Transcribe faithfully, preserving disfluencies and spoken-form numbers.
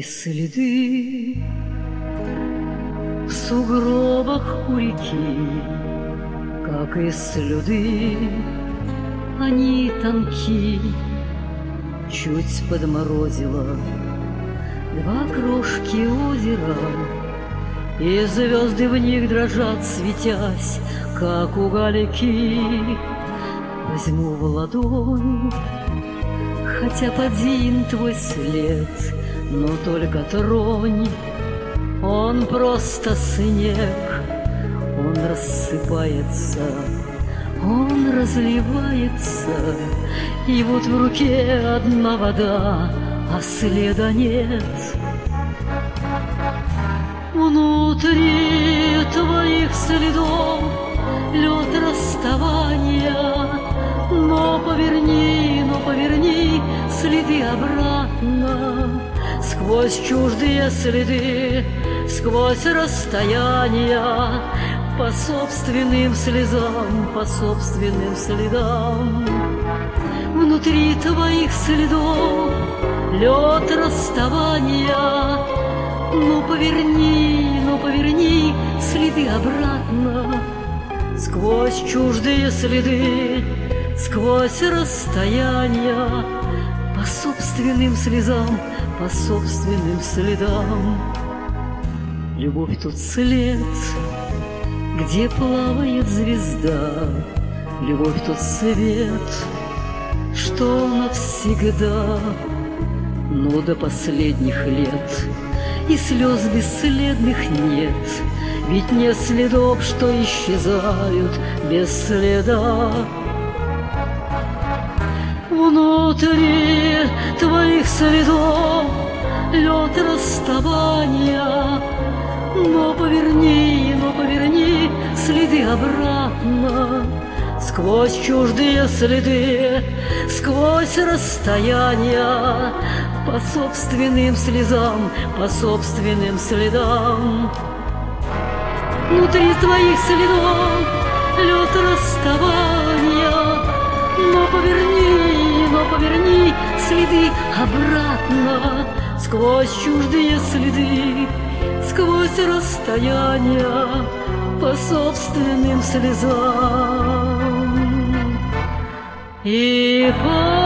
следы в сугробах у реки, как и слюды, они тонки. Чуть подморозило два крошки озера, и звезды в них дрожат, светясь, как угольки. Возьму в ладонь хотя б один твой след, но только тронь, он просто снег. Он рассыпается, он разливается, и вот в руке одна вода, а следа нет. Внутри твоих следов лед расставания, но поверни, но поверни следы обратно. Сквозь чуждые следы, сквозь расстояния, по собственным слезам, по собственным следам. Внутри твоих следов лед расставания, ну поверни, ну поверни следы обратно. Сквозь чуждые следы, сквозь расстояния, по собственным слезам, по собственным следам. Любовь тут след, где плавает звезда, любовь тот свет, что навсегда. Но до последних лет и слез бесследных нет, ведь нет следов, что исчезают без следа. Внутри твоих следов лед расставания, но поверни, но поверни следы обратно. Сквозь чуждые следы, сквозь расстояния, по собственным слезам, по собственным следам. Внутри твоих следов лед расставания, но поверни, но поверни следы обратно. Сквозь чуждые следы, сквозь расстояния, по собственным слезам. И по